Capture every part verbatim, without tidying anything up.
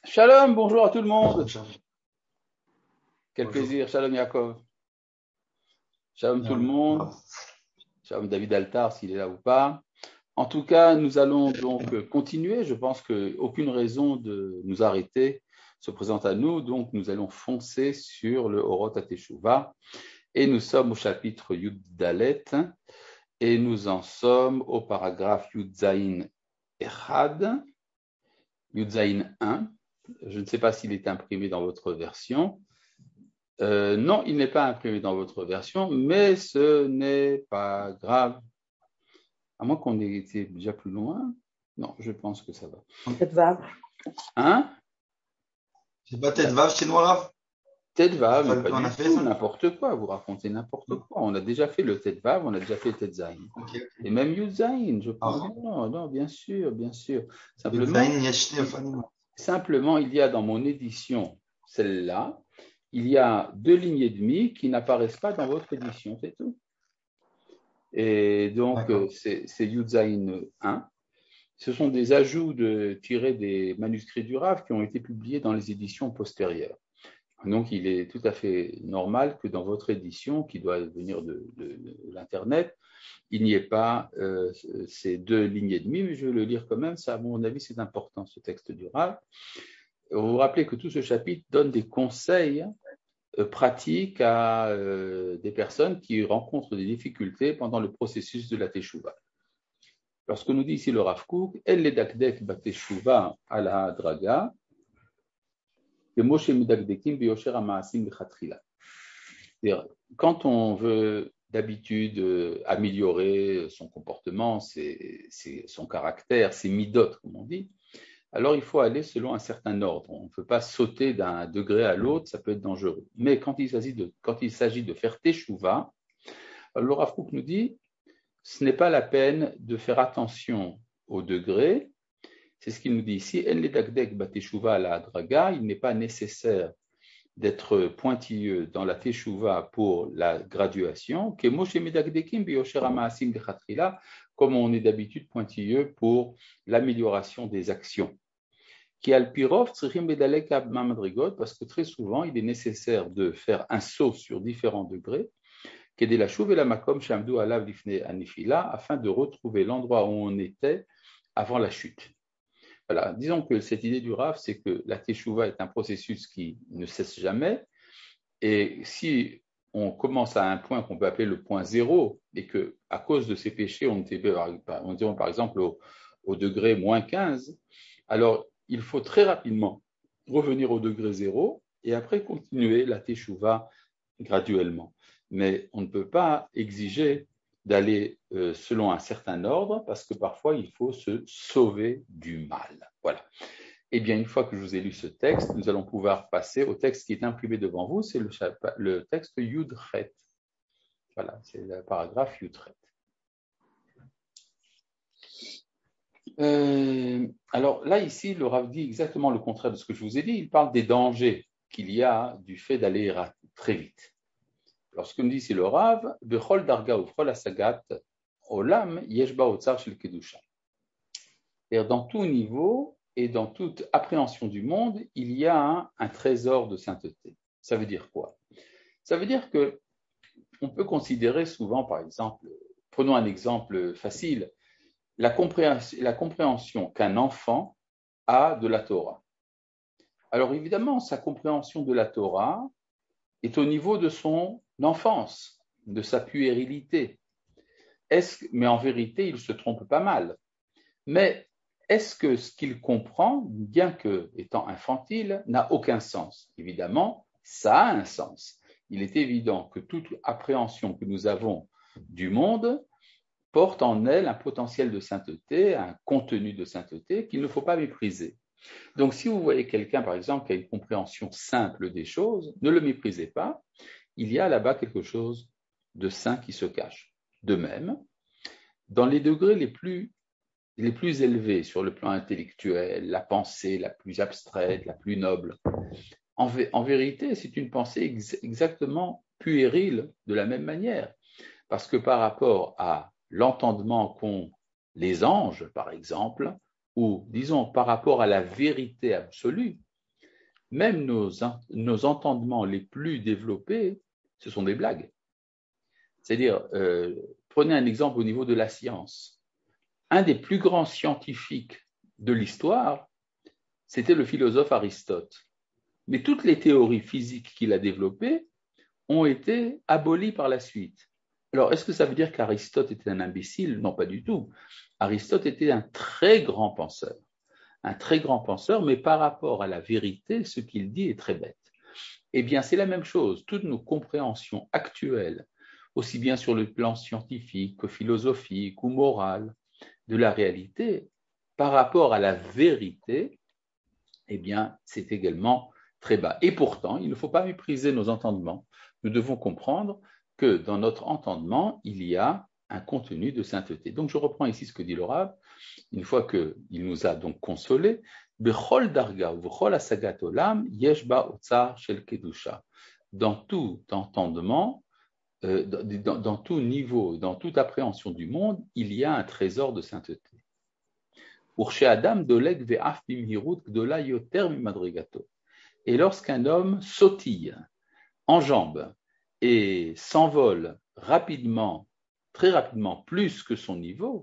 Shalom, bonjour à tout le monde. Quel Bonjour. plaisir, Shalom Yaakov. Shalom tout le Shalom. monde. Shalom David Altar, s'il est là ou pas. En tout cas, nous allons donc continuer. Je pense qu'aucune raison de nous arrêter se présente à nous. Donc, nous allons foncer sur le Orot HaTeshuvah. Et nous sommes au chapitre Yud Dalet. Et nous en sommes au paragraphe Yud Zayin Echad, Yud Zayin un. Je ne sais pas s'il est imprimé dans votre version. Euh, non, il n'est pas imprimé dans votre version, mais ce n'est pas grave. À moins qu'on ait été déjà plus loin. Non, je pense que ça va. Tête Vav. Hein? C'est pas tête Vav chez nous, Rav? Tête Vav, mais pas On du a fait tout, ça? n'importe quoi. Vous racontez n'importe Non. quoi. On a déjà fait le Tête Vav, on a déjà fait le Tête Zayin. Ok, ok. Et même Yud Zayin, je Ah pense. bon? Non, non, bien sûr, bien sûr. Yud Simplement, Zayin, Yeshne, Ofanim. simplement, il y a dans mon édition, celle-là, il y a deux lignes et demie qui n'apparaissent pas dans votre édition, c'est tout. Et donc, D'accord. euh, c'est, c'est Yud Zayin un. Ce sont des ajouts de, tirés des manuscrits du Rav qui ont été publiés dans les éditions postérieures. Donc, il est tout à fait normal que dans votre édition, qui doit venir de, de, de l'Internet, il n'y ait pas euh, ces deux lignes et demie, mais je vais le lire quand même. Ça, à mon avis, c'est important, ce texte du Rav. Vous vous rappelez que tout ce chapitre donne des conseils euh, pratiques à euh, des personnes qui rencontrent des difficultés pendant le processus de la Teshuvah. Lorsque nous dit ici le Rav Kook, El ledakdek bateshuva ala draga, que Moshe medakdekim beyosher hamaasim bechatchila. Quand on veut d'habitude améliorer son comportement, ses, ses, son caractère, ses midot, comme on dit, alors il faut aller selon un certain ordre. On ne peut pas sauter d'un degré à l'autre, ça peut être dangereux. Mais quand il s'agit de, quand il s'agit de faire teshuva, le Rav Kook nous dit, ce n'est pas la peine de faire attention au degré. C'est ce qu'il nous dit ici. Il n'est pas nécessaire d'être pointilleux dans la teshuva pour la graduation, comme on est d'habitude pointilleux pour l'amélioration des actions. Parce que très souvent, il est nécessaire de faire un saut sur différents degrés afin de retrouver l'endroit où on était avant la chute. Voilà. Disons que cette idée du Rav, c'est que la teshuva est un processus qui ne cesse jamais, et si on commence à un point qu'on peut appeler le point zéro, et que à cause de ces péchés, on était, on dirait par exemple au, au degré moins quinze, alors il faut très rapidement revenir au degré zéro, et après continuer la teshuva graduellement. Mais on ne peut pas exiger d'aller euh, selon un certain ordre parce que parfois il faut se sauver du mal. Voilà. Eh bien, une fois que je vous ai lu ce texte, nous allons pouvoir passer au texte qui est imprimé devant vous, c'est le, le texte Yudchet. Voilà, c'est le paragraphe Yudchet. Euh, alors là, ici, le Rav dit exactement le contraire de ce que je vous ai dit. Il parle des dangers qu'il y a du fait d'aller très vite. Lorsque nous dit ici le Rav, Bechol darga ufchol asagat olam yeshba otzar shel kedusha. C'est-à-dire dans tout niveau et dans toute appréhension du monde, il y a un, un trésor de sainteté. Ça veut dire quoi? Ça veut dire que on peut considérer souvent, par exemple, prenons un exemple facile, la compréhension, la compréhension qu'un enfant a de la Torah. Alors évidemment, sa compréhension de la Torah est au niveau de son enfance, de sa puérilité. Est-ce, mais en vérité, il se trompe pas mal. Mais est-ce que ce qu'il comprend, bien que étant infantile, n'a aucun sens? Évidemment, ça a un sens. Il est évident que toute appréhension que nous avons du monde porte en elle un potentiel de sainteté, un contenu de sainteté qu'il ne faut pas mépriser. Donc, si vous voyez quelqu'un, par exemple, qui a une compréhension simple des choses, ne le méprisez pas. Il y a là-bas quelque chose de saint qui se cache. De même, dans les degrés les plus, les plus élevés sur le plan intellectuel, la pensée la plus abstraite, la plus noble, en, vé- en vérité, c'est une pensée ex- exactement puérile de la même manière. Parce que par rapport à l'entendement qu'ont les anges, par exemple, ou disons par rapport à la vérité absolue, même nos, nos entendements les plus développés, ce sont des blagues. C'est-à-dire, euh, prenez un exemple au niveau de la science. Un des plus grands scientifiques de l'histoire, c'était le philosophe Aristote. Mais toutes les théories physiques qu'il a développées ont été abolies par la suite. Alors, est-ce que ça veut dire qu'Aristote était un imbécile? Non, pas du tout. Aristote était un très grand penseur. Un très grand penseur, mais par rapport à la vérité, ce qu'il dit est très bête. Eh bien, c'est la même chose. Toutes nos compréhensions actuelles, aussi bien sur le plan scientifique que philosophique ou moral, de la réalité, par rapport à la vérité, eh bien, c'est également très bas. Et pourtant, il ne faut pas mépriser nos entendements. Nous devons comprendre que dans notre entendement, il y a un contenu de sainteté. Donc, je reprends ici ce que dit le Rav, une fois qu'il nous a donc consolés, Bechol darga ou bechol asagat olam yesh ba otsar shel kedusha. Dans tout entendement, euh, dans, dans tout niveau, dans toute appréhension du monde, il y a un trésor de sainteté. Et lorsqu'un homme sautille, enjambe et s'envole rapidement, très rapidement, plus que son niveau,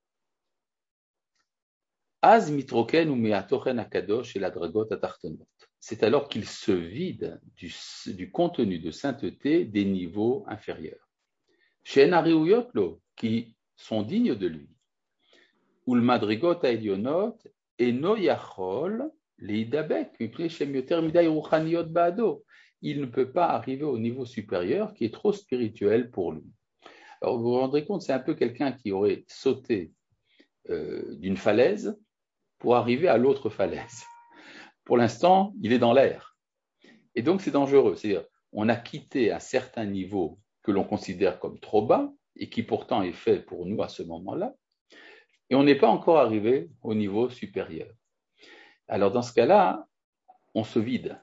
c'est alors qu'il se vide du, du contenu de sainteté des niveaux inférieurs. Chez Nariuyotlo, qui sont dignes de lui. Ul madrigot aelionot eno yachol leidabek mipnei shem yoter midai ruchaniot baado. Il ne peut pas arriver au niveau supérieur qui est trop spirituel pour lui. Alors vous vous rendrez compte, c'est un peu quelqu'un qui aurait sauté euh, d'une falaise pour arriver à l'autre falaise. Pour l'instant, il est dans l'air. Et donc c'est dangereux. C'est-à-dire, on a quitté un certain niveau que l'on considère comme trop bas et qui pourtant est fait pour nous à ce moment-là. Et on n'est pas encore arrivé au niveau supérieur. Alors dans ce cas-là, on se vide.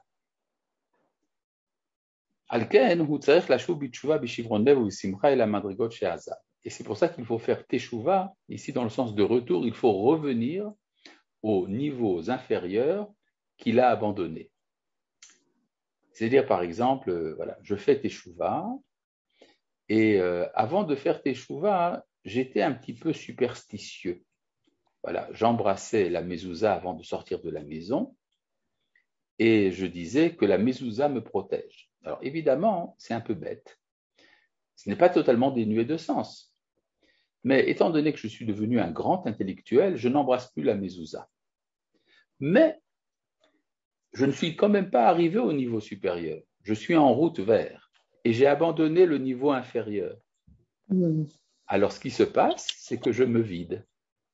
Et c'est pour ça qu'il faut faire teshuva, ici dans le sens de retour, il faut revenir aux niveaux inférieurs qu'il a abandonnés. C'est-à-dire par exemple, voilà, je fais teshuva, et euh, avant de faire teshuva, j'étais un petit peu superstitieux. Voilà, j'embrassais la mezouza avant de sortir de la maison et je disais que la mezouza me protège. Alors évidemment, c'est un peu bête. Ce n'est pas totalement dénué de sens. Mais étant donné que je suis devenu un grand intellectuel, je n'embrasse plus la mezouza. Mais je ne suis quand même pas arrivé au niveau supérieur. Je suis en route vers et j'ai abandonné le niveau inférieur. Mmh. Alors ce qui se passe, c'est que je me vide.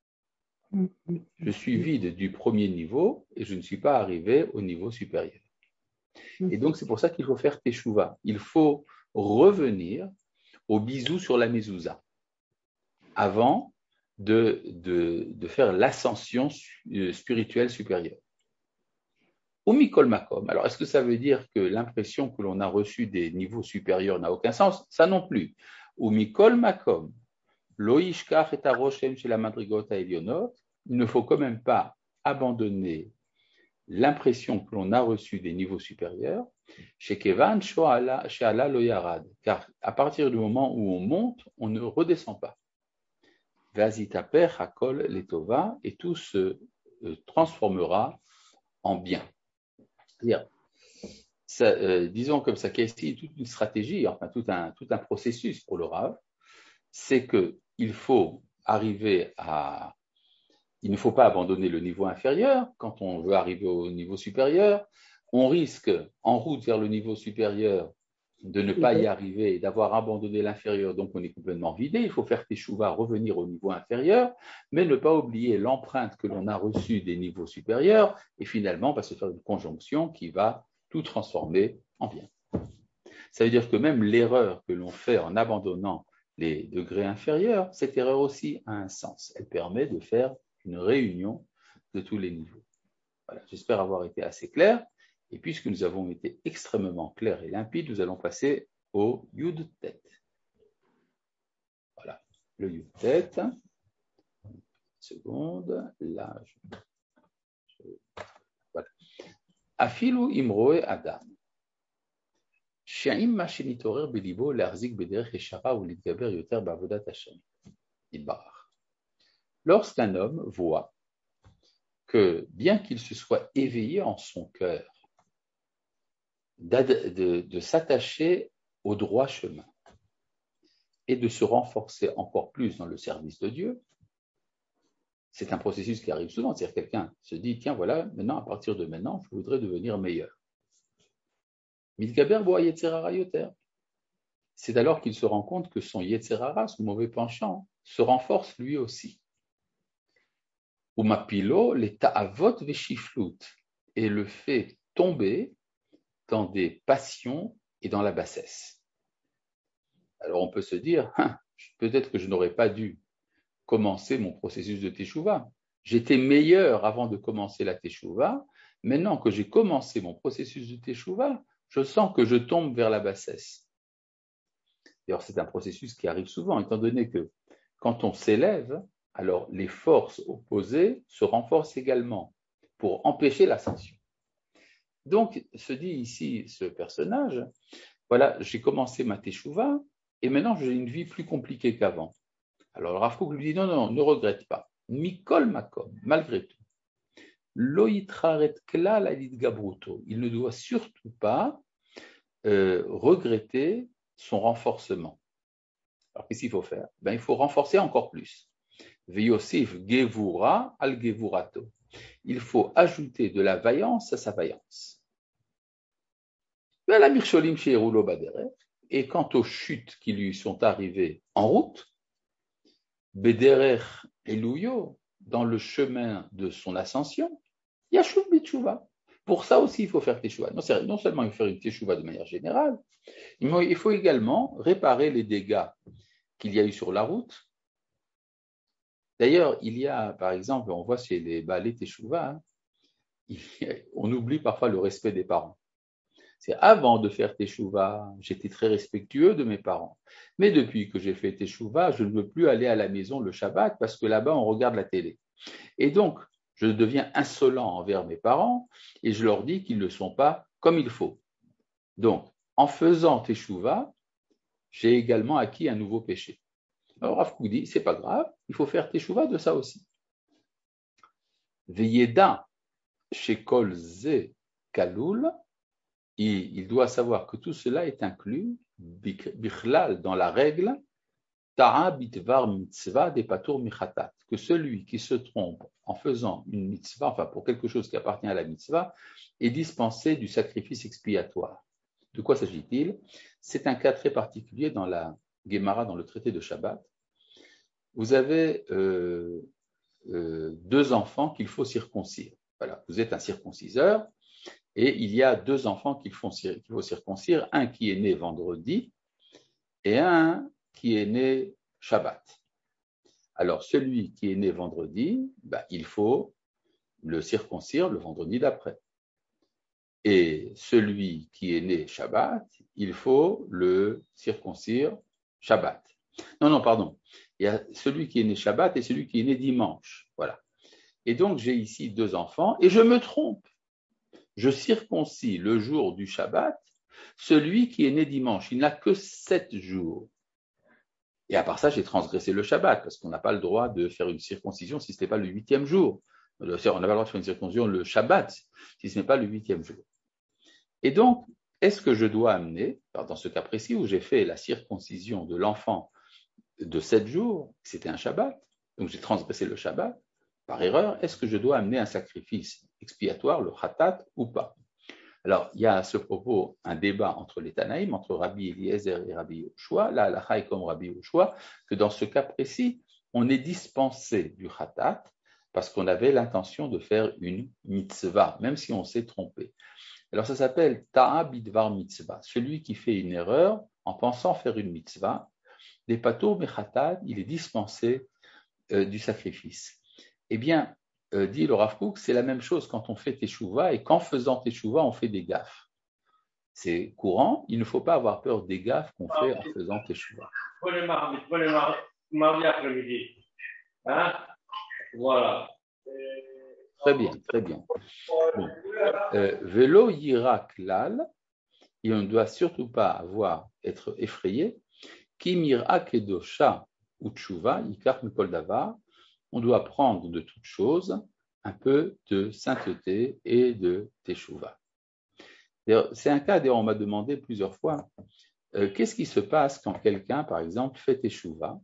Je suis vide du premier niveau et je ne suis pas arrivé au niveau supérieur. Et donc, c'est pour ça qu'il faut faire teshuva. Il faut revenir au bisou sur la mezouza avant de, de, de faire l'ascension spirituelle supérieure. Au mikol makom. Alors, est-ce que ça veut dire que l'impression que l'on a reçue des niveaux supérieurs n'a aucun sens? Ça non plus. Au mikol makom. Lo yishkach et aroshem chez la madrigot elionot. Il ne faut quand même pas abandonner l'impression que l'on a reçue des niveaux supérieurs, chez Kevan, chez Allah Loyarad, car à partir du moment où on monte, on ne redescend pas. Vazitaper Hakol Letova, et tout se transformera en bien. C'est-à-dire, ça, euh, disons comme ça, qu'il y a ici toute une stratégie, enfin tout un, tout un processus pour le Rav, c'est qu'il faut arriver à Il ne faut pas abandonner le niveau inférieur quand on veut arriver au niveau supérieur. On risque, en route vers le niveau supérieur, de ne pas y arriver et d'avoir abandonné l'inférieur, donc on est complètement vidé. Il faut faire teshuva, revenir au niveau inférieur, mais ne pas oublier l'empreinte que l'on a reçue des niveaux supérieurs, et finalement, on va se faire une conjonction qui va tout transformer en bien. Ça veut dire que même l'erreur que l'on fait en abandonnant les degrés inférieurs, cette erreur aussi a un sens. Elle permet de faire une réunion de tous les niveaux. Voilà, j'espère avoir été assez clair. Et puisque nous avons été extrêmement clairs et limpides, nous allons passer au Yud Tet. Voilà, le Yud Tet. Une seconde, là, je... Je... Voilà. Afilu imroe adam. She'im ma shenitorer belibo le'arzik bederech yeshara ou litgaber yoter ba'avodat Hashem. Yitbarach. Lorsqu'un homme voit que, bien qu'il se soit éveillé en son cœur, de, de, de s'attacher au droit chemin et de se renforcer encore plus dans le service de Dieu, c'est un processus qui arrive souvent. C'est-à-dire que quelqu'un se dit, tiens, voilà, maintenant, à partir de maintenant, je voudrais devenir meilleur. Mitgaber bo yetzer hara yoter. C'est alors qu'il se rend compte que son yetzer hara, son mauvais penchant, se renforce lui aussi. Umapilo les ta'avot veshiflut, et le fait tomber dans des passions et dans la bassesse. Alors on peut se dire, hein, peut-être que je n'aurais pas dû commencer mon processus de teshuva. J'étais meilleur avant de commencer la teshuva. Maintenant que j'ai commencé mon processus de teshuva, je sens que je tombe vers la bassesse. D'ailleurs, c'est un processus qui arrive souvent, étant donné que quand on s'élève, alors les forces opposées se renforcent également pour empêcher l'ascension. Donc, se dit ici ce personnage, voilà, j'ai commencé ma teshuva et maintenant j'ai une vie plus compliquée qu'avant. Alors le Rav Kook lui dit non, non, ne regrette pas. Mikol makom, malgré tout. Lo yitraret klal alid gabruto. Il ne doit surtout pas euh, regretter son renforcement. Alors qu'est-ce qu'il faut faire? Ben, il faut renforcer encore plus. Veyosif gevura al gevurato. Il faut ajouter de la vaillance à sa vaillance. Et quant aux chutes qui lui sont arrivées en route, Bederer Eluyo, dans le chemin de son ascension, Yashuv Bitshuva. Pour ça aussi, il faut faire teshuva. Non, non seulement il faut faire une teshuva de manière générale, il faut également réparer les dégâts qu'il y a eu sur la route. D'ailleurs, il y a, par exemple, on voit chez les balais teshuva, hein, on oublie parfois le respect des parents. C'est avant de faire teshuva, j'étais très respectueux de mes parents. Mais depuis que j'ai fait teshuva, je ne veux plus aller à la maison le Shabbat parce que là-bas, on regarde la télé. Et donc, je deviens insolent envers mes parents et je leur dis qu'ils ne sont pas comme il faut. Donc, en faisant teshuva, j'ai également acquis un nouveau péché. Alors, Rav Kook dit, c'est pas grave, il faut faire teshuva de ça aussi. Veyeda shekol ze kalul. Il doit savoir que tout cela est inclus, bichlal, dans la règle, ta'a bitvar mitzvah de patur michatat, que celui qui se trompe en faisant une mitzvah, enfin pour quelque chose qui appartient à la mitzvah, est dispensé du sacrifice expiatoire. De quoi s'agit-il? C'est un cas très particulier dans la Gemara, dans le traité de Shabbat. Vous avez euh, euh, deux enfants qu'il faut circoncire. Voilà, vous êtes un circonciseur. Et il y a deux enfants qu'il faut circoncire, un qui est né vendredi et un qui est né Shabbat. Alors, celui qui est né vendredi, bah, il faut le circoncire le vendredi d'après. Et celui qui est né Shabbat, il faut le circoncire Shabbat. Non, non, pardon. Il y a celui qui est né Shabbat et celui qui est né dimanche. Voilà. Et donc, j'ai ici deux enfants et je me trompe. Je circoncis le jour du Shabbat celui qui est né dimanche. Il n'a que sept jours. Et à part ça, j'ai transgressé le Shabbat, parce qu'on n'a pas le droit de faire une circoncision si ce n'est pas le huitième jour. On n'a pas le droit de faire une circoncision le Shabbat, si ce n'est pas le huitième jour. Et donc, est-ce que je dois amener, dans ce cas précis où j'ai fait la circoncision de l'enfant de sept jours, c'était un Shabbat, donc j'ai transgressé le Shabbat, par erreur, est-ce que je dois amener un sacrifice expiatoire, le khatat, ou pas? Alors, il y a à ce propos un débat entre les Tanaïm, entre Rabbi Eliezer et Rabbi Yoshua, la halakha est comme Rabbi Yoshua, que dans ce cas précis, on est dispensé du khatat parce qu'on avait l'intention de faire une mitzvah, même si on s'est trompé. Alors, ça s'appelle ta'a bidvar mitzvah, celui qui fait une erreur en pensant faire une mitzvah, des patur mechatat, il est dispensé euh, du sacrifice. Eh bien, euh, dit le Rav Kook, c'est la même chose quand on fait teshuva et qu'en faisant teshuva, on fait des gaffes. C'est courant, il ne faut pas avoir peur des gaffes qu'on fait en faisant teshuva. Pour les mardis, pour les mardis après-midi. Hein? Voilà. Très bien, très bien. Bon. Euh, Velo yira klal, et on ne doit surtout pas avoir, être effrayé. Kimira kedosha ou tshuva, yikach mikol davar. On doit prendre de toute chose un peu de sainteté et de teshuva. C'est un cas, d'ailleurs, on m'a demandé plusieurs fois, euh, qu'est-ce qui se passe quand quelqu'un, par exemple, fait teshuva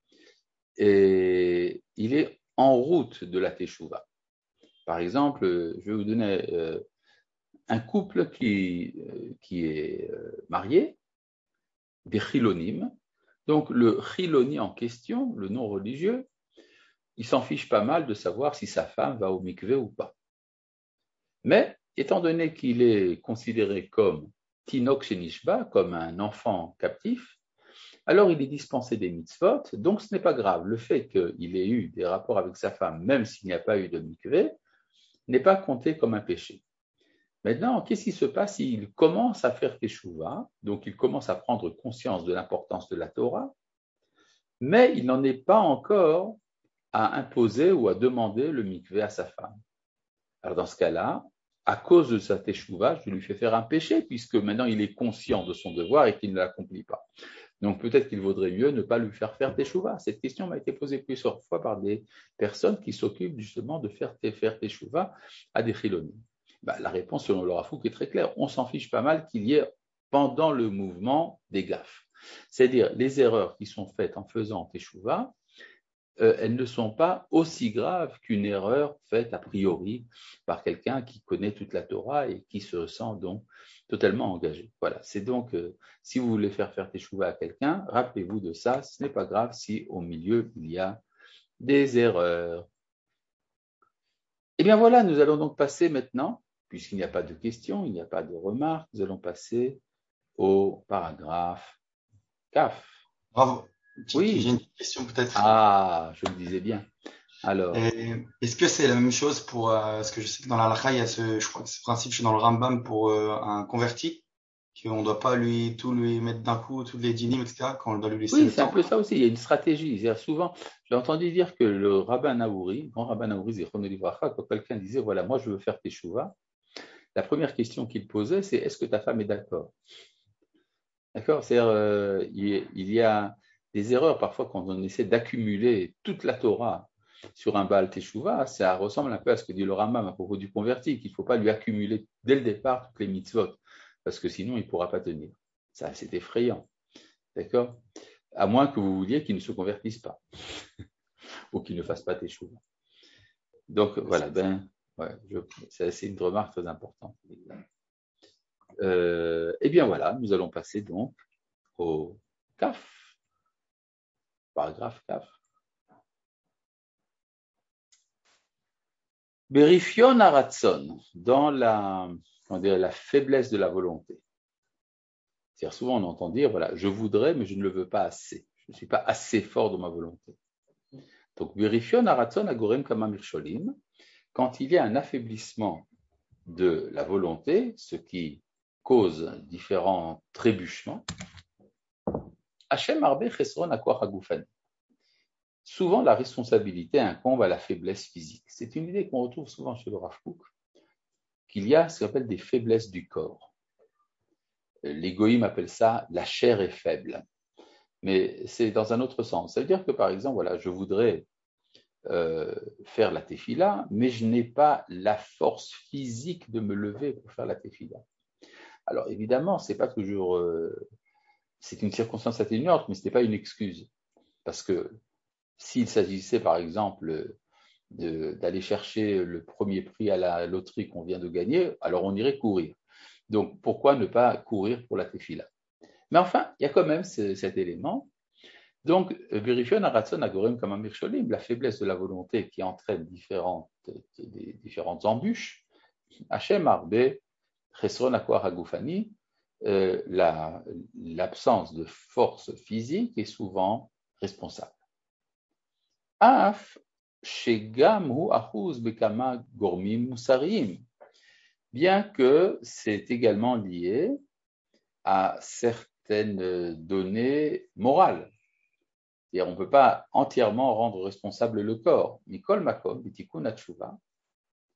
et il est en route de la teshuva. Par exemple, je vais vous donner euh, un couple qui, euh, qui est euh, marié, des chilonim. Donc, le chiloni en question, le non religieux, il s'en fiche pas mal de savoir si sa femme va au mikvé ou pas. Mais, étant donné qu'il est considéré comme Tinok Shenishba, comme un enfant captif, alors il est dispensé des mitzvot, donc ce n'est pas grave. Le fait qu'il ait eu des rapports avec sa femme, même s'il n'y a pas eu de mikvé, n'est pas compté comme un péché. Maintenant, qu'est-ce qui se passe s'il commence à faire teshuva, donc il commence à prendre conscience de l'importance de la Torah, mais il n'en est pas encore à imposer ou à demander le mikvé à sa femme. Alors dans ce cas-là, à cause de sa teshuva, je lui fais faire un péché, puisque maintenant il est conscient de son devoir et qu'il ne l'accomplit pas. Donc peut-être qu'il vaudrait mieux ne pas lui faire faire teshuva. Cette question m'a été posée plusieurs fois par des personnes qui s'occupent justement de faire, faire teshuva à des chilonim. Ben, la réponse selon le Rav Kook est très claire. On s'en fiche pas mal qu'il y ait pendant le mouvement des gaffes. C'est-à-dire les erreurs qui sont faites en faisant teshuva, euh, elles ne sont pas aussi graves qu'une erreur faite a priori par quelqu'un qui connaît toute la Torah et qui se sent donc totalement engagé. Voilà, c'est donc, euh, si vous voulez faire faire teshuva à quelqu'un, rappelez-vous de ça, ce n'est pas grave si au milieu il y a des erreurs. Eh bien voilà, nous allons donc passer maintenant, puisqu'il n'y a pas de questions, il n'y a pas de remarques, nous allons passer au paragraphe Kaf. Bravo. J'ai Oui. j'ai une question peut-être. Ah, je le disais bien. Alors, Et est-ce que c'est la même chose pour, euh, parce que je sais que dans la halakha, il y a ce, je crois que ce principe, je suis dans le Rambam pour euh, un converti, qu'on ne doit pas lui, tout lui mettre d'un coup, tous les dynimes, et cetera, qu'on doit lui laisser oui, le c'est un temps. peu ça aussi. Il y a une stratégie. C'est-à-dire souvent, j'ai entendu dire que le rabbin Naouri, grand rabbin Naouri, Zichrono Livracha, quand quelqu'un disait voilà, moi je veux faire teshuva, la première question qu'il posait, c'est est-ce que ta femme est d'accord? D'accord? C'est-à-dire, euh, il, il y a des erreurs parfois quand on essaie d'accumuler toute la Torah sur un Baal Teshuva, ça ressemble un peu à ce que dit le Rambam à propos du converti, qu'il ne faut pas lui accumuler dès le départ toutes les mitzvot, parce que sinon il ne pourra pas tenir. Ça, c'est effrayant. D'accord? À moins que vous vouliez qu'il ne se convertisse pas ou qu'il ne fasse pas teshuva. Donc voilà, ben, ouais, je, c'est, c'est une remarque très importante. Euh, et bien voilà, nous allons passer donc au Kaf, paragraphe Kaf. Berifion aratson, dans la, comment dire, la faiblesse de la volonté. C'est-à-dire souvent on entend dire, voilà, je voudrais, mais je ne le veux pas assez. Je ne suis pas assez fort dans ma volonté. Donc, Berifion aratson agorem kama mirsholim, quand il y a un affaiblissement de la volonté, ce qui cause différents trébuchements, Hachem Arbe Chesron Akoach Hagufani. Souvent, la responsabilité incombe à la faiblesse physique. C'est une idée qu'on retrouve souvent chez le Rav Kook, qu'il y a ce qu'on appelle des faiblesses du corps. Les goïms appellent ça la chair est faible. Mais c'est dans un autre sens. Ça veut dire que, par exemple, voilà, je voudrais euh, faire la tefila, mais je n'ai pas la force physique de me lever pour faire la tefila. Alors, évidemment, c'est pas toujours... Euh, c'est une circonstance atténuante, mais ce n'est pas une excuse. Parce que s'il s'agissait, par exemple, de, d'aller chercher le premier prix à la loterie qu'on vient de gagner, alors on irait courir. Donc, pourquoi ne pas courir pour la tefila? Mais enfin, il y a quand même ce, cet élément. Donc, vérifions Aratson Agorem comme un Mircholim, la faiblesse de la volonté qui entraîne différentes, des, différentes embûches. Hachem Arbe, Chesron Akwar Hagoufani, euh, la, l'absence de force physique est souvent responsable. Af, Shegam Hu Achuz Bekama Gormim Musarim, bien que c'est également lié à certaines données morales. C'est-à-dire, on ne peut pas entièrement rendre responsable le corps. Mikol Makom, Bitikun Atshuva,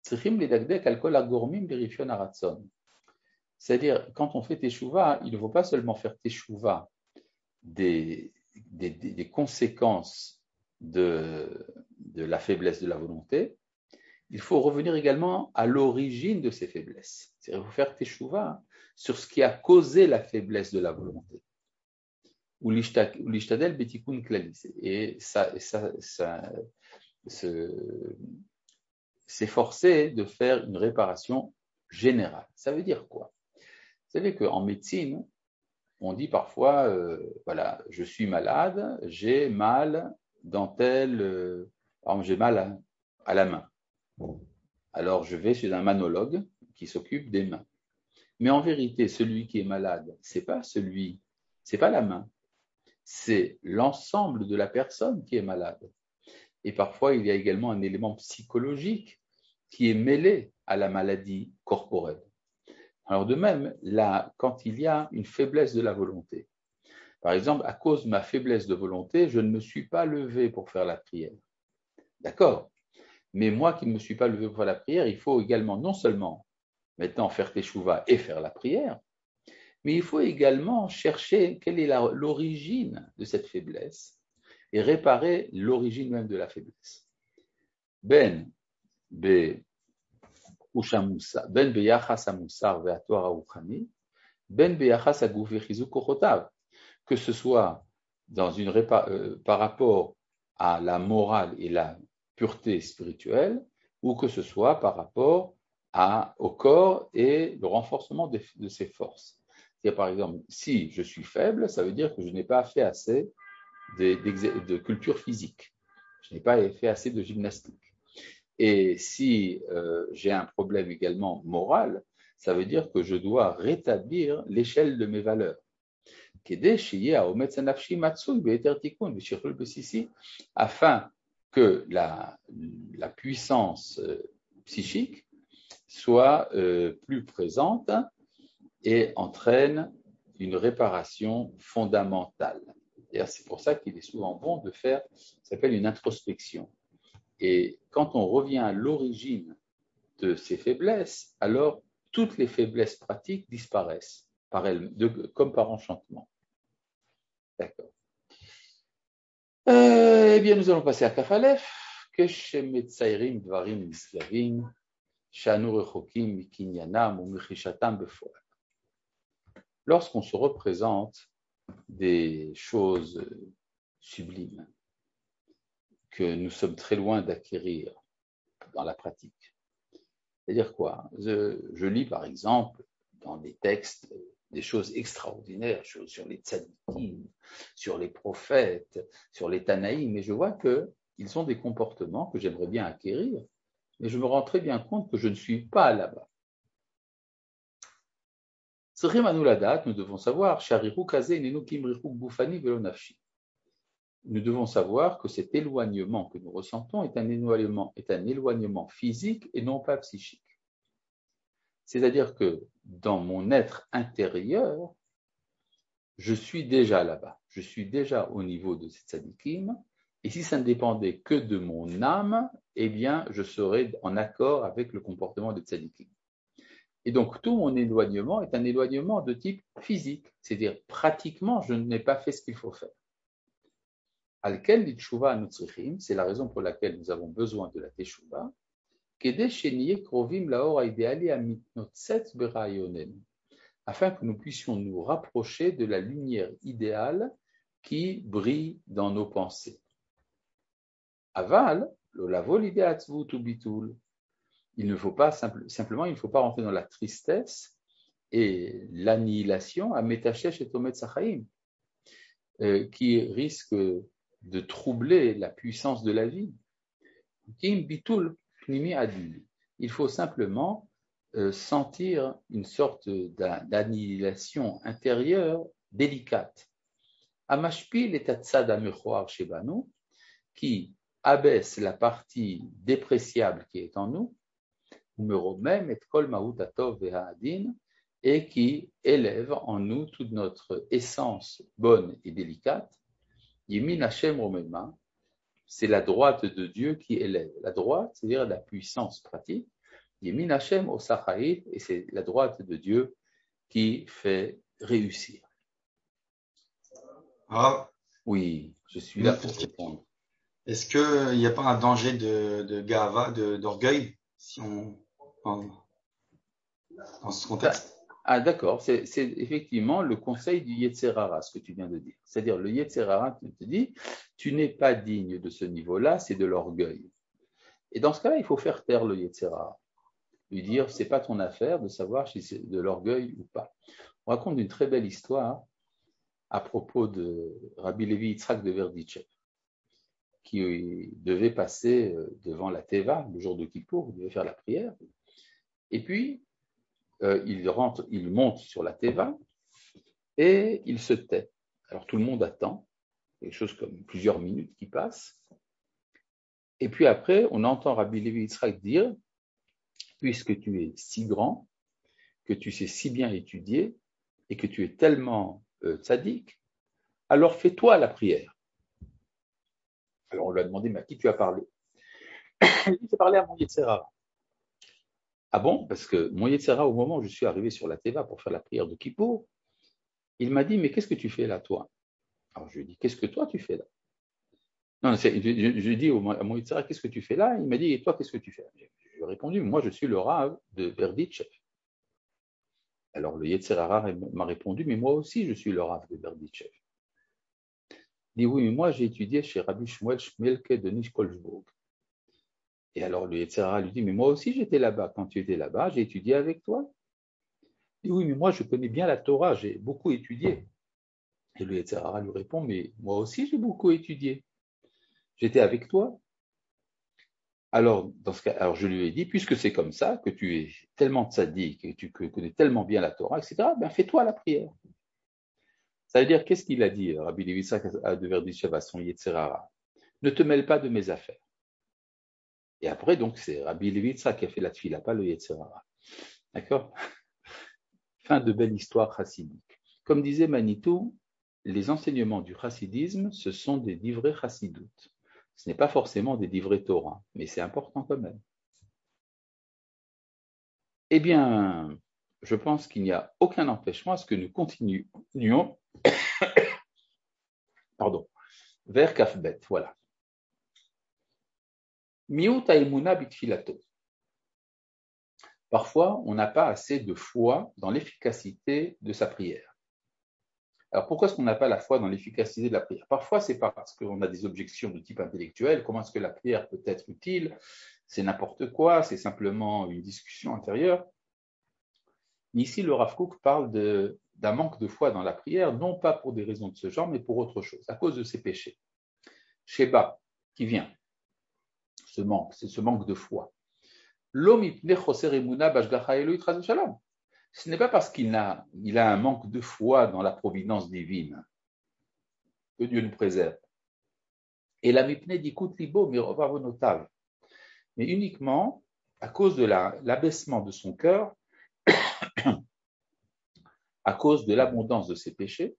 C'est-à-dire, quand on fait teshuva, il ne faut pas seulement faire teshuva des, des, des, des conséquences de, de la faiblesse de la volonté, il faut revenir également à l'origine de ces faiblesses. C'est-à-dire, il faut faire teshuva sur ce qui a causé la faiblesse de la volonté. Ou l'ishtadel betikun klali. Et ça, ça, ça s'efforcer de faire une réparation générale. Ça veut dire quoi? Vous savez qu'en médecine, on dit parfois, euh, voilà, je suis malade, j'ai mal dans tel, euh, par exemple, j'ai mal à, à la main. Alors je vais chez un manologue qui s'occupe des mains. Mais en vérité, celui qui est malade, c'est pas celui, c'est pas la main, c'est l'ensemble de la personne qui est malade. Et parfois, il y a également un élément psychologique qui est mêlé à la maladie corporelle. Alors de même, là, quand il y a une faiblesse de la volonté, par exemple, à cause de ma faiblesse de volonté, je ne me suis pas levé pour faire la prière. D'accord? Mais moi qui ne me suis pas levé pour faire la prière, il faut également non seulement maintenant faire teshuva et faire la prière, mais il faut également chercher quelle est la, l'origine de cette faiblesse et réparer l'origine même de la faiblesse. Ben, be, ben beyachas hamusar ve'ator haruchani, ben beyachas haguf ve'chizuk kochotav, que ce soit dans une répa- euh, par rapport à la morale et la pureté spirituelle, ou que ce soit par rapport à, au corps et le renforcement de, de ses forces. C'est-à-dire, par exemple, si je suis faible, ça veut dire que je n'ai pas fait assez de, de, de culture physique. Je n'ai pas fait assez de gymnastique. Et si euh, j'ai un problème également moral, ça veut dire que je dois rétablir l'échelle de mes valeurs. Afin que la, la puissance psychique soit euh, plus présente et entraîne une réparation fondamentale. D'ailleurs, c'est pour ça qu'il est souvent bon de faire, ça s'appelle une introspection. Et quand on revient à l'origine de ces faiblesses, alors toutes les faiblesses pratiques disparaissent par elles, de, comme par enchantement. D'accord. Euh, eh bien, nous allons passer à Kafalef. Keshemetzairim dvarim nislavim, shanu rechokim mikinyanam ou michishatam befoal. Lorsqu'on se représente des choses sublimes que nous sommes très loin d'acquérir dans la pratique. C'est-à-dire quoi? je, je lis par exemple dans des textes des choses extraordinaires sur les tzadikim, sur les prophètes, sur les tanaïm, mais je vois qu'ils ont des comportements que j'aimerais bien acquérir, mais je me rends très bien compte que je ne suis pas là-bas. Nous devons savoir, nous devons savoir que cet éloignement que nous ressentons est un éloignement, est un éloignement physique et non pas psychique. C'est-à-dire que dans mon être intérieur, je suis déjà là-bas, je suis déjà au niveau de ces tzadikim, et si ça ne dépendait que de mon âme, eh bien, je serais en accord avec le comportement des tzadikim. Et donc, tout mon éloignement est un éloignement de type physique, c'est-à-dire pratiquement, je n'ai pas fait ce qu'il faut faire. Al-kel l'itshuva anutzrichim, c'est la raison pour laquelle nous avons besoin de la teshuva, afin que nous puissions nous rapprocher de la lumière idéale qui brille dans nos pensées. Aval, il ne faut pas simplement, il ne faut pas rentrer dans la tristesse et l'annihilation à Metashesh et Tomet Sachaim, qui risque de troubler la puissance de la vie. Kim bitul pnimi adil. Il faut simplement euh, sentir une sorte d'annihilation intérieure délicate. Amashpil et tatsad amechoar shebanu, qui abaisse la partie dépréciable qui est en nous, meromem et kol maout atov ve'ha'adin, et qui élève en nous toute notre essence bonne et délicate. Yemin Hashem romema, c'est la droite de Dieu qui élève. La droite, c'est-à-dire la puissance pratique, Yemin Hashem Osachait, et c'est la droite de Dieu qui fait réussir. Ah, Oui, je suis une là autre pour petite question. répondre. Est-ce qu'il n'y a pas un danger de, de gava, de, d'orgueil, si on, dans, dans ce contexte? Ah, d'accord, c'est, c'est effectivement le conseil du Yetzerara, ce que tu viens de dire. C'est-à-dire, le Yetzerara te dit, tu n'es pas digne de ce niveau-là, c'est de l'orgueil. Et dans ce cas-là, il faut faire taire le Yetzerara. Lui dire, c'est pas ton affaire de savoir si c'est de l'orgueil ou pas. On raconte une très belle histoire à propos de Rabbi Levi Yitzhak de Verditchev, qui devait passer devant la Teva le jour de Kippour, il devait faire la prière. Et puis, euh, il, rentre, il monte sur la Teva et il se tait. Alors tout le monde attend, quelque chose comme plusieurs minutes qui passent. Et puis après, on entend Rabbi Levi Yitzhak dire, puisque tu es si grand, que tu sais si bien étudier et que tu es tellement euh, tzaddik, alors fais-toi la prière. Alors on lui a demandé, mais à qui tu as parlé? Il dit, j'ai parlé à mon Yetzerara. Ah bon? Parce que mon Yetzerara, au moment où je suis arrivé sur la Teva pour faire la prière de Kippour, il m'a dit, mais qu'est-ce que tu fais là, toi? Alors je lui ai dit, qu'est-ce que toi tu fais là? Non, je, je, je lui ai dit à mon Yetzerara, qu'est-ce que tu fais là? Il m'a dit, et toi, qu'est-ce que tu fais? Je lui ai répondu, moi, je suis le Rav de Berditchev. Alors le Yetzerara m'a répondu, mais moi aussi, je suis le Rav de Berditchev. Il dit, oui, mais moi, j'ai étudié chez Rabbi Shmuel Shmelke de Nishkolzburg. Et alors le Yetzerara lui dit, mais moi aussi, j'étais là-bas. Quand tu étais là-bas, j'ai étudié avec toi. Il dit, oui, mais moi, je connais bien la Torah, j'ai beaucoup étudié. Et le Yetzerara lui répond, mais moi aussi, j'ai beaucoup étudié. J'étais avec toi. Alors, dans ce cas, alors je lui ai dit, puisque c'est comme ça, que tu es tellement tzaddik et que tu connais tellement bien la Torah, et cetera, ben fais-toi la prière. Ça veut dire, qu'est-ce qu'il a dit, Rabbi Levi Yitzhak de Verditchev à son Yetzerara? Ne te mêle pas de mes affaires. Et après, donc, c'est Rabbi Levi Yitzhak qui a fait la tfila, pas le Yetzerara. D'accord? Fin de belle histoire chassidique. Comme disait Manitou, les enseignements du chassidisme, ce sont des divrei chassidoutes. Ce n'est pas forcément des divrei Torah, mais c'est important quand même. Eh bien, je pense qu'il n'y a aucun empêchement à ce que nous continuions pardon, vers Kafbet. Voilà. Miut haemuna bitfilato. Parfois, on n'a pas assez de foi dans l'efficacité de sa prière. Alors, pourquoi est-ce qu'on n'a pas la foi dans l'efficacité de la prière? Parfois, c'est parce qu'on a des objections de type intellectuel. Comment est-ce que la prière peut être utile? C'est n'importe quoi, c'est simplement une discussion intérieure. Mais ici, le Rav Kook parle de, d'un manque de foi dans la prière, non pas pour des raisons de ce genre, mais pour autre chose, à cause de ses péchés. Sheba, qui vient, ce manque, c'est ce manque de foi. L'homme ce n'est pas parce qu'il a, il a un manque de foi dans la providence divine que Dieu nous préserve. Et la mipne d'ikut libo mirova, mais uniquement à cause de la, l'abaissement de son cœur, à cause de l'abondance de ses péchés,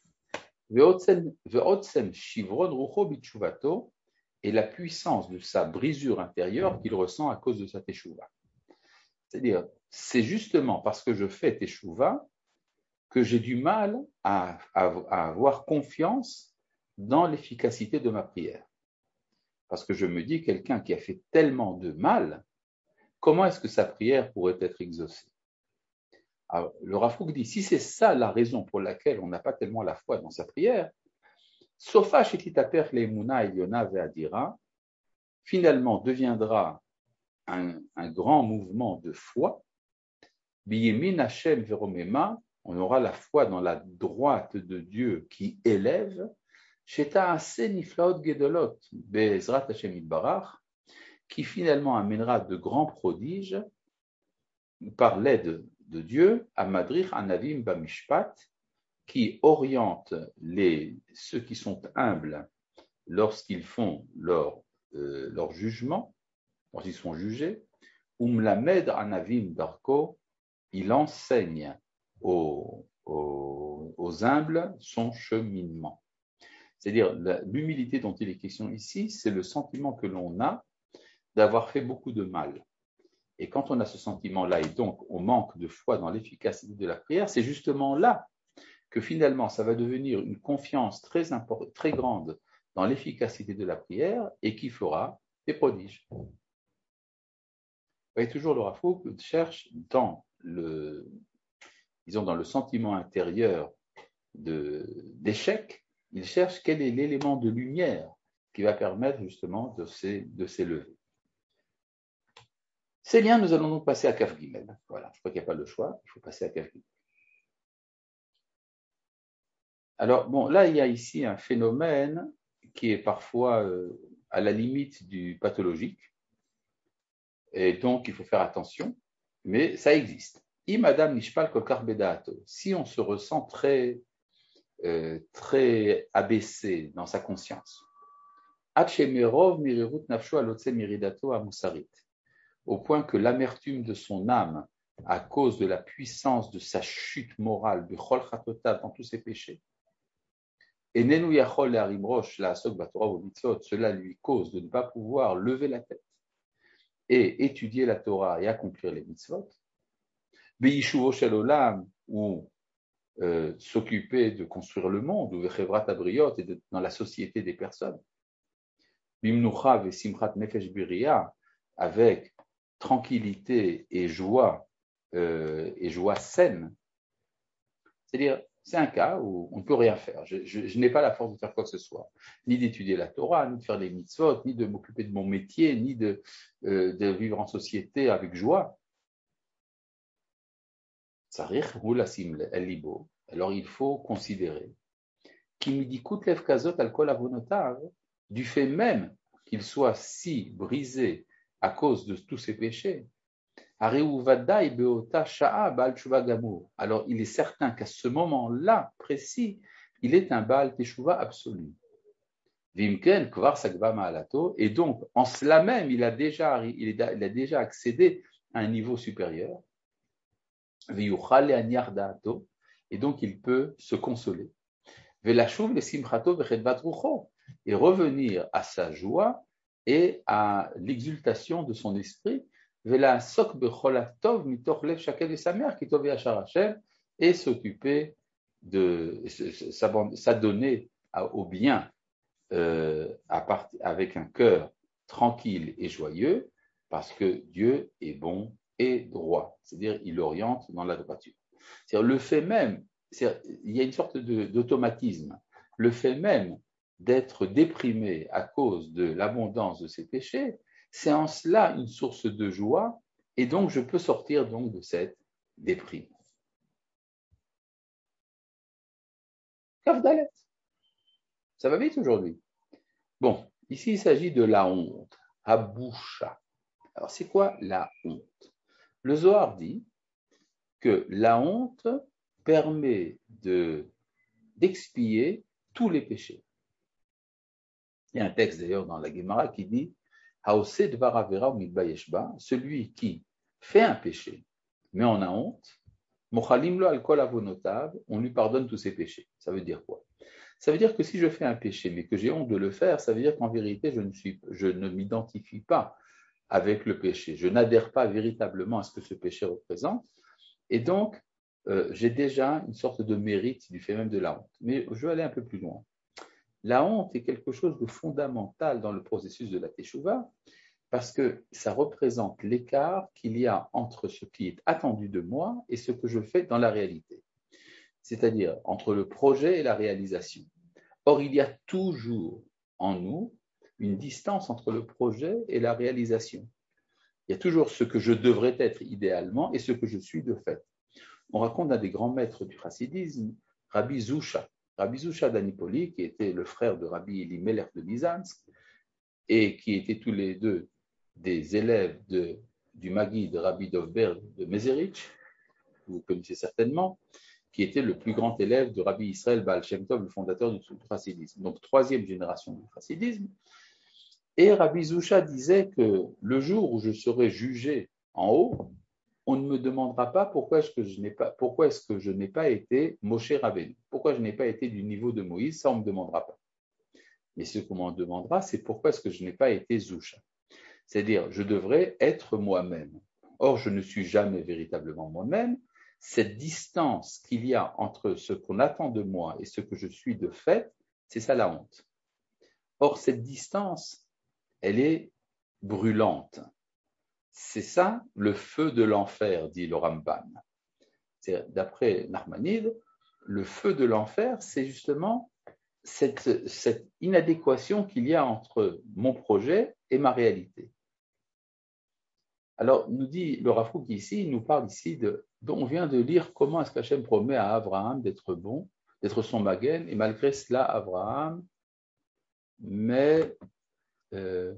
ve'otsem shivron rucho bitshuvato, et la puissance de sa brisure intérieure qu'il ressent à cause de sa teshuva. C'est-à-dire, c'est justement parce que je fais teshuva que j'ai du mal à, à, à avoir confiance dans l'efficacité de ma prière. Parce que je me dis, quelqu'un qui a fait tellement de mal, comment est-ce que sa prière pourrait être exaucée? Alors, le Rav Kook dit, si c'est ça la raison pour laquelle on n'a pas tellement la foi dans sa prière, Sofa Shekitaper Leimuna Eliona Ve'adira, finalement deviendra un, un grand mouvement de foi, Biyemin Hashem Veromema, on aura la foi dans la droite de Dieu qui élève, Sheta Ase Niflaot Gedolot, Be'ezrat Hashem Itbarach, qui finalement amènera de grands prodiges par l'aide de Dieu à Madrich Anavim Bamishpat, qui oriente les, ceux qui sont humbles lorsqu'ils font leur, euh, leur jugement, lorsqu'ils sont jugés, Umlamed Anavim Darko, il enseigne aux, aux, aux humbles son cheminement. C'est-à-dire, l'humilité dont il est question ici, c'est le sentiment que l'on a d'avoir fait beaucoup de mal. Et quand on a ce sentiment-là, et donc on manque de foi dans l'efficacité de la prière, c'est justement là que finalement ça va devenir une confiance très, import- très grande dans l'efficacité de la prière et qui fera des prodiges. Vous voyez, toujours le Rav Kook cherche dans le, disons, dans le sentiment intérieur de, d'échec, il cherche quel est l'élément de lumière qui va permettre justement de, s'é, de s'élever. C'est bien, nous allons donc passer à Kaf Gimel. Voilà, je crois qu'il n'y a pas le choix, il faut passer à Kaf Gimel. Alors, bon, là, il y a ici un phénomène qui est parfois euh, à la limite du pathologique, et donc il faut faire attention, mais ça existe. I Madame Nishpal Kokar Bedato, si on se ressent très, euh, très abaissé dans sa conscience, Hachemerov Mirirut Nafsho Alotse Miridato Amusarit, au point que l'amertume de son âme, à cause de la puissance de sa chute morale, de Chol Chatota dans tous ses péchés, et Nenu Yachol Arimrosh la Asok Batorah ou Mitzvot, cela lui cause de ne pas pouvoir lever la tête et étudier la Torah et accomplir les mitzvot, Be'yishuvo Shel Olam, ou euh, s'occuper de construire le monde, ou Vechevrat Abriot, et de, dans la société des personnes, Bimnucha Vesimchat Nefesh Biria, avec tranquillité et joie, euh, et joie saine, c'est-à-dire, c'est un cas où on ne peut rien faire. Je, je, je n'ai pas la force de faire quoi que ce soit, ni d'étudier la Torah, ni de faire des mitzvot, ni de m'occuper de mon métier, ni de, euh, de vivre en société avec joie. Alors il faut considérer du fait même qu'il soit si brisé à cause de tous ses péchés. Alors il est certain qu'à ce moment-là précis, il est un Baal Teshuvah absolu. Et donc, en cela même, il a déjà, il a, il a déjà accédé à un niveau supérieur. Et donc, il peut se consoler. Et revenir à sa joie et à l'exultation de son esprit. Et s'occuper de s'adonner au bien euh, à part, avec un cœur tranquille et joyeux, parce que Dieu est bon et droit, c'est-à-dire il oriente dans la droiture. C'est-à-dire le fait même, il y a une sorte de, d'automatisme, le fait même d'être déprimé à cause de l'abondance de ses péchés, c'est en cela une source de joie, et donc je peux sortir donc de cette déprime. Kafdalet. Ça va vite aujourd'hui. Bon, ici il s'agit de la honte, Habusha. Alors c'est quoi la honte? Le Zohar dit que la honte permet de, d'expier tous les péchés. Il y a un texte d'ailleurs dans la Gemara qui dit Haose dvar avera mitbayesh ba, celui qui fait un péché mais en a honte, mochalim lo al kol avonotav, on lui pardonne tous ses péchés. Ça veut dire quoi? Ça veut dire que si je fais un péché mais que j'ai honte de le faire, ça veut dire qu'en vérité je ne, suis, je ne m'identifie pas avec le péché, je n'adhère pas véritablement à ce que ce péché représente, et donc euh, j'ai déjà une sorte de mérite du fait même de la honte. Mais je vais aller un peu plus loin. La honte est quelque chose de fondamental dans le processus de la teshuva, parce que ça représente l'écart qu'il y a entre ce qui est attendu de moi et ce que je fais dans la réalité, c'est-à-dire entre le projet et la réalisation. Or, il y a toujours en nous une distance entre le projet et la réalisation. Il y a toujours ce que je devrais être idéalement et ce que je suis de fait. On raconte un des grands maîtres du chassidisme, Rabbi Zusha. Rabbi Zusha d'Anipoli, qui était le frère de Rabbi Elimelech de Byzance, et qui étaient tous les deux des élèves de, du Maguide Rabbi Dovber de Mezerich, vous connaissez certainement, qui était le plus grand élève de Rabbi Israël Baal Shem Tov, le fondateur du chassidisme. Donc, troisième génération du chassidisme. Et Rabbi Zusha disait que le jour où je serai jugé en haut, on ne me demandera pas pourquoi est-ce que je n'ai pas, pourquoi est-ce que je n'ai pas été Moshe Rabbeinu, pourquoi je n'ai pas été du niveau de Moïse, ça on ne me demandera pas. Mais ce qu'on m'en demandera, c'est pourquoi est-ce que je n'ai pas été Zusha. C'est-à-dire, je devrais être moi-même. Or, je ne suis jamais véritablement moi-même. Cette distance qu'il y a entre ce qu'on attend de moi et ce que je suis de fait, c'est ça la honte. Or, cette distance, elle est brûlante. C'est ça le feu de l'enfer, dit le Rambam. C'est, d'après Narmanide, le feu de l'enfer, c'est justement cette, cette inadéquation qu'il y a entre mon projet et ma réalité. Alors, nous dit le Rav Kook ici, il nous parle ici de, dont on vient de lire comment est-ce qu'Hachem promet à Abraham d'être bon, d'être son Magen, et malgré cela, Abraham met euh,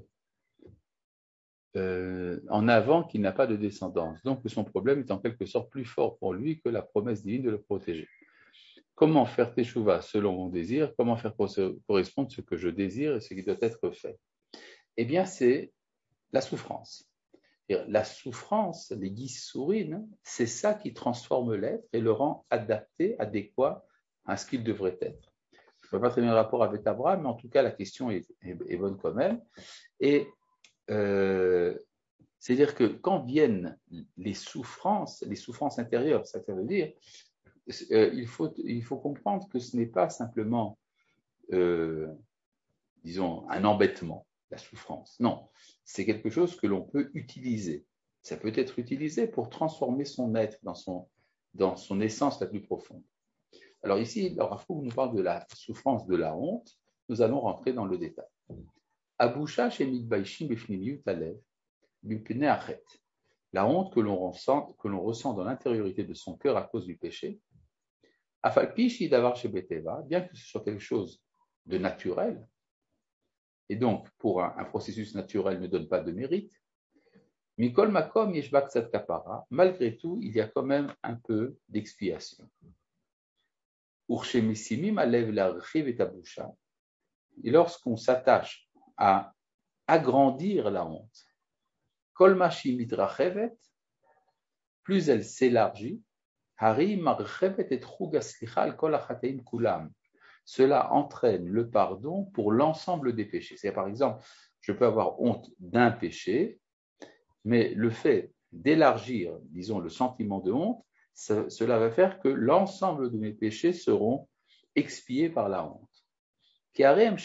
euh, en avant qu'il n'a pas de descendance. Donc, son problème est en quelque sorte plus fort pour lui que la promesse divine de le protéger. Comment faire teshuva selon mon désir? Comment faire correspondre ce que je désire et ce qui doit être fait? Eh bien, c'est la souffrance. La souffrance, les guissourines, c'est ça qui transforme l'être et le rend adapté, adéquat à ce qu'il devrait être. Je ne vois pas très bien le rapport avec Abraham, mais en tout cas, la question est, est, est bonne quand même. Et euh, c'est-à-dire que quand viennent les souffrances, les souffrances intérieures, ça, ça veut dire, euh, il, faut, il faut comprendre que ce n'est pas simplement, euh, disons, un embêtement, la souffrance. Non, c'est quelque chose que l'on peut utiliser. Ça peut être utilisé pour transformer son être dans son, dans son essence la plus profonde. Alors ici, le Rav Kook nous parle de la souffrance de la honte. Nous allons rentrer dans le détail. Aboucha chez Mitbaishim Befnimiyut Alev, Bipne Achet. La honte que l'on ressent, que l'on ressent dans l'intériorité de son cœur à cause du péché. Afalpishi Davar chez Beteva, bien que ce soit quelque chose de naturel, et donc pour un, un processus naturel ne donne pas de mérite. Mikol Makom Yeshbak Tzad Kapara, malgré tout, il y a quand même un peu d'expiation. Urshemisimim Alev Larchiv et Tabusha, et lorsqu'on s'attache à agrandir la honte, Kol Mashi Midrachevet, plus elle s'élargit, Hari Marchevet et Trugaslichal Kol Achateim Kulam. Cela entraîne le pardon pour l'ensemble des péchés. C'est par exemple, je peux avoir honte d'un péché, mais le fait d'élargir, disons, le sentiment de honte, ça, cela va faire que l'ensemble de mes péchés seront expiés par la honte. Parce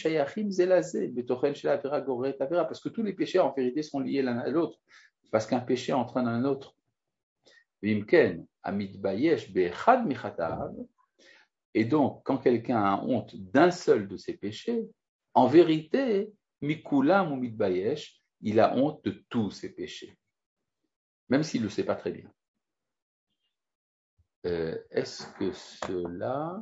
que tous les péchés, en vérité, sont liés l'un à l'autre, parce qu'un péché entraîne un autre. Et donc, quand quelqu'un a honte d'un seul de ses péchés, en vérité, mikulam ou mitbayesh, il a honte de tous ses péchés, même s'il ne le sait pas très bien. Euh, est-ce que cela,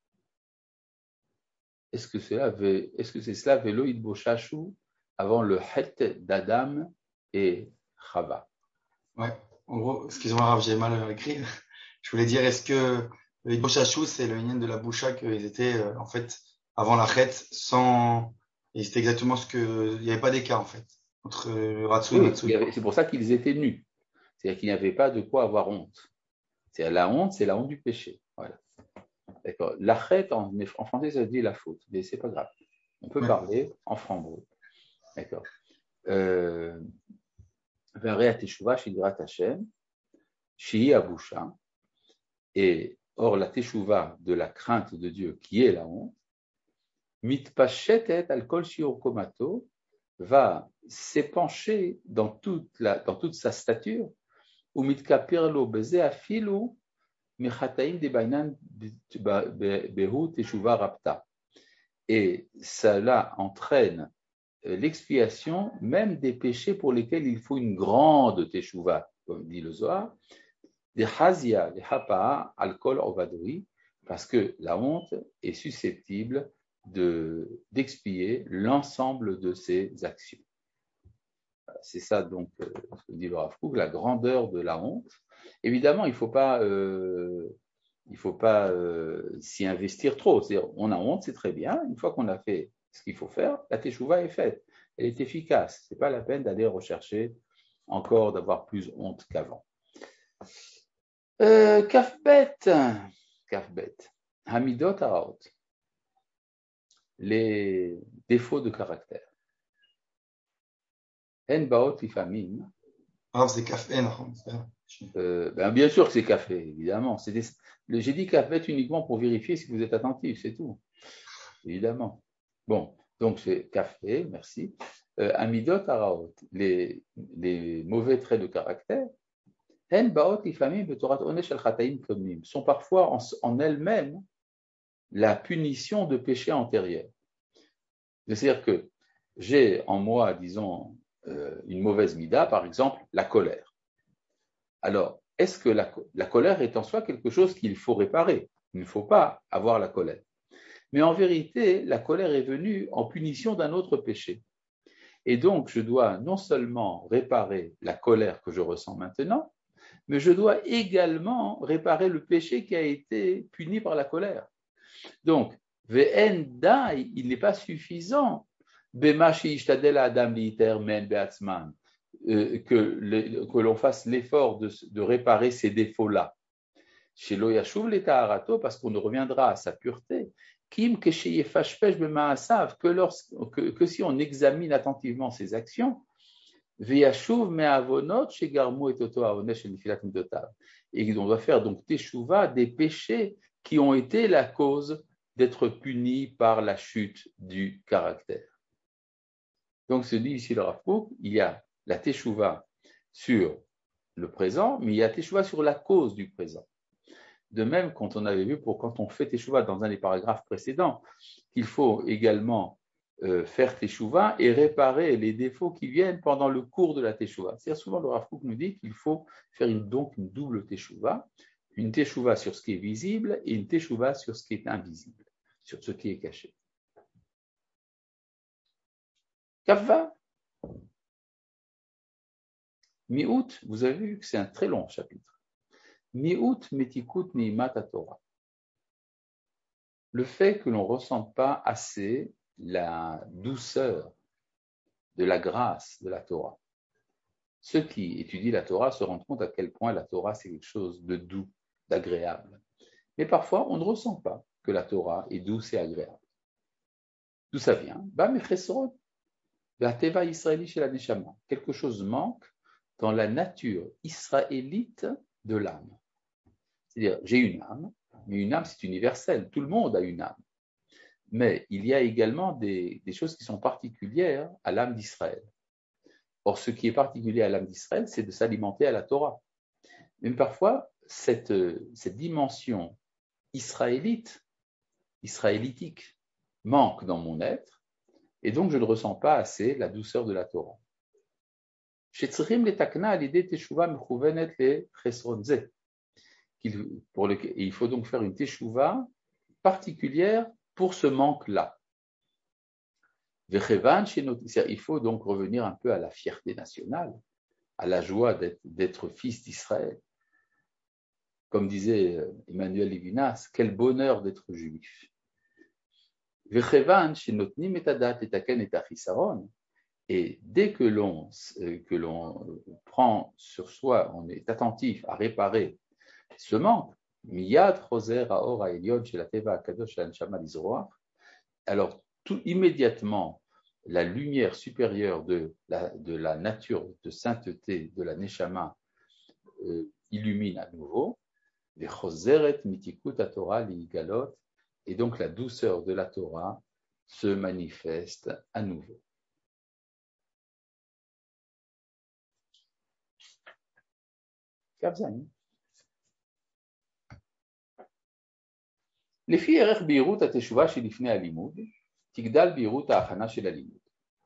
est-ce que cela, est-ce que c'est cela vélo idboshashu avant le het d'Adam et Chava? Ouais, en gros, excuse-moi, Rav, j'ai mal écrit. Je voulais dire, est-ce que le idboshashu, c'est le yin de la boucha qu'ils étaient, euh, en fait, avant la chet, sans, et c'était exactement ce que, il n'y avait pas d'écart, en fait, entre euh, Ratsu et Oui, Matsui. avait, c'est pour ça qu'ils étaient nus. C'est-à-dire qu'il n'y avait pas de quoi avoir honte. C'est la honte, c'est la honte du péché. Voilà. D'accord. La chète, en, en français, ça se dit la faute, mais c'est pas grave. On peut Ouais. parler en franc-brut. D'accord. Euh, Ve'arei teshuva shidrat Hashem, shi abusha. Et or, la teshuva de la crainte de Dieu, qui est la honte, mitpashetet al kol shiur komato, va s'épancher dans toute, la, dans toute sa stature, ou mitkapir lo beze afilu mechataim de bainan behu teshuva rapta. Et cela entraîne l'expiation même des péchés pour lesquels il faut une grande teshuva, comme dit le Zohar, des hazia, des hapa, alcool, ovadoui, parce que la honte est susceptible de, d'expier l'ensemble de ses actions. C'est ça donc ce que dit le Rav Kook, la grandeur de la honte. Évidemment, il ne faut pas, euh, il faut pas euh, s'y investir trop. C'est-à-dire, on a honte, c'est très bien. Une fois qu'on a fait ce qu'il faut faire, la teshuva est faite. Elle est efficace. Ce n'est pas la peine d'aller rechercher encore d'avoir plus honte qu'avant. Euh, Kafbet, Kafbet, Hamidot Haraot, les défauts de caractère. En baot ifamim. Alors, c'est café, non, c'est ça. Euh, ben bien sûr que c'est café, évidemment. C'est des... J'ai dit café uniquement pour vérifier si vous êtes attentif, c'est tout. Évidemment. Bon, donc c'est café, merci. Euh, amidot araot, les, les mauvais traits de caractère, hen baot ifamim betorat onesh al chataim komim, sont parfois en, en elles-mêmes la punition de péché antérieur. C'est-à-dire que j'ai en moi, disons, euh, une mauvaise mida, par exemple, la colère. Alors, est-ce que la, la colère est en soi quelque chose qu'il faut réparer? Il ne faut pas avoir la colère. Mais en vérité, la colère est venue en punition d'un autre péché. Et donc, je dois non seulement réparer la colère que je ressens maintenant, mais je dois également réparer le péché qui a été puni par la colère. Donc, ve'en dai, il n'est pas suffisant bema sheishtadel adam liiter men be'atzman, que, que l'on fasse l'effort de, de réparer ces défauts-là. Chez lo yashuv letaharato, parce qu'on ne reviendra à sa pureté, kim kesheyefashpesh bemaasav, que, que, que si on examine attentivement ses actions, ve'yashuv me'avonot shegarmu et oto haonesh nifilat midotav, et on doit faire donc teshuva des péchés qui ont été la cause d'être punis par la chute du caractère. Donc, se dit ici le Rav Kook, il y a la teshuva sur le présent, mais il y a teshuva sur la cause du présent. De même, quand on avait vu, pour quand on fait teshuva dans un des paragraphes précédents, qu'il faut également euh, faire teshuva et réparer les défauts qui viennent pendant le cours de la teshuva. C'est-à-dire souvent le Rav Kook nous dit qu'il faut faire une, donc une double teshuva, une teshuva sur ce qui est visible et une teshuva sur ce qui est invisible, sur ce qui est caché. Kafva. Mi-août, vous avez vu que c'est un très long chapitre. Mi-août metikut ni'imat Torah. Le fait que l'on ne ressente pas assez la douceur de la grâce de la Torah. Ceux qui étudient la Torah se rendent compte à quel point la Torah c'est quelque chose de doux, d'agréable. Mais parfois, on ne ressent pas que la Torah est douce et agréable. D'où ça vient? Bah, mes chesron, la teva israéli chez la neshama. Quelque chose manque dans la nature israélite de l'âme. C'est-à-dire, j'ai une âme, mais une âme c'est universel, tout le monde a une âme. Mais il y a également des, des choses qui sont particulières à l'âme d'Israël. Or, ce qui est particulier à l'âme d'Israël, c'est de s'alimenter à la Torah. Même parfois, cette, cette dimension israélite, israélitique, manque dans mon être, et donc je ne ressens pas assez la douceur de la Torah. Pour lequel, il faut donc faire une teshuva particulière pour ce manque-là. Il faut donc revenir un peu à la fierté nationale, à la joie d'être, d'être fils d'Israël. Comme disait Emmanuel Levinas, quel bonheur d'être juif. Et dès que l'on, que l'on prend sur soi, on est attentif à réparer ce manque, miyad choser haor ha'elyon shel hateva hakadosh shel haneshama lizroach, alors tout immédiatement la lumière supérieure de la, de la nature de sainteté de la neshama euh, illumine à nouveau, vechoseret mitikut haTorah liigalot, et donc la douceur de la Torah se manifeste à nouveau. לפי ערך בהירות התשובה שלפני הלימוד, תגדל בהירות ההכנה של הלימוד.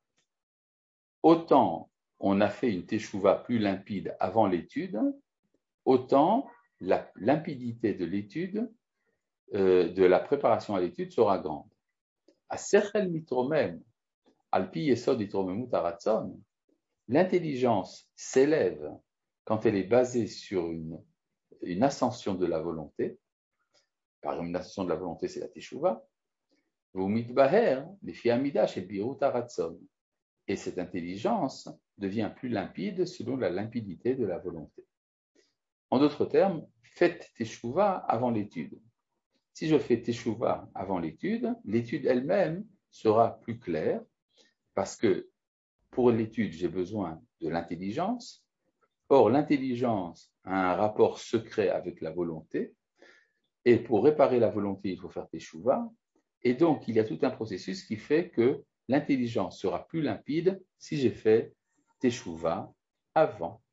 Autant on a fait une teshuva plus limpide avant l'étude, autant la limpidité de l'étude, euh, de la préparation à l'étude sera grande. Asechel mitromem, alpi yesod itromemut haratzon, l'intelligence s'élève quand elle est basée sur une, une ascension de la volonté. Par exemple, une ascension de la volonté, c'est la teshuva. Et cette intelligence devient plus limpide selon la limpidité de la volonté. En d'autres termes, faites teshuva avant l'étude. Si je fais teshuva avant l'étude, l'étude elle-même sera plus claire parce que pour l'étude, j'ai besoin de l'intelligence. Or, l'intelligence a un rapport secret avec la volonté, et pour réparer la volonté, il faut faire teshuva. Et donc, il y a tout un processus qui fait que l'intelligence sera plus limpide si j'ai fait teshuva avant.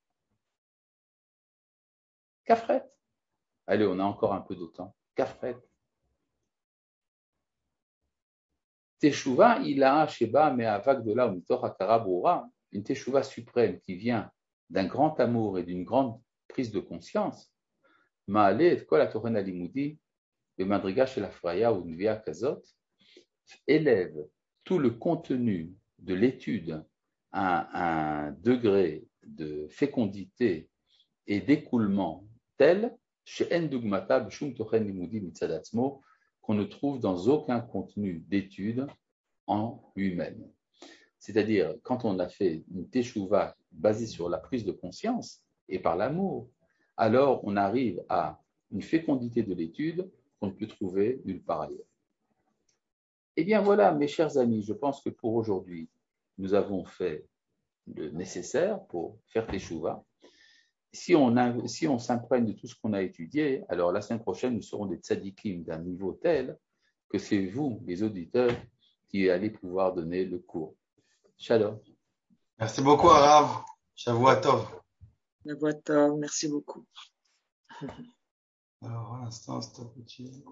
Kafret. Allez, on a encore un peu de temps. Kafret. Teshuva, il a sheba me'avak de la umitoch hakara brura, une teshuva suprême qui vient d'un grand amour et d'une grande prise de conscience. Ma'ale et kol hatochen halimudi bemadriga shel afraya ou nvia kazot, élève tout le contenu de l'étude à un degré de fécondité et d'écoulement tel qu'on ne trouve dans aucun contenu d'étude en lui-même. C'est-à-dire, quand on a fait une teshuva basée sur la prise de conscience et par l'amour, alors on arrive à une fécondité de l'étude qu'on ne peut trouver nulle part ailleurs. Eh bien voilà, mes chers amis, je pense que pour aujourd'hui, nous avons fait le nécessaire pour faire teshuva. Si on, si on s'imprègne de tout ce qu'on a étudié, alors la semaine prochaine, nous serons des tzadikim d'un niveau tel que c'est vous, les auditeurs, qui allez pouvoir donner le cours. Shalom. Merci beaucoup, Arav. Shavua Tov. Shavua Tov, merci beaucoup. Alors, à l'instant, stop.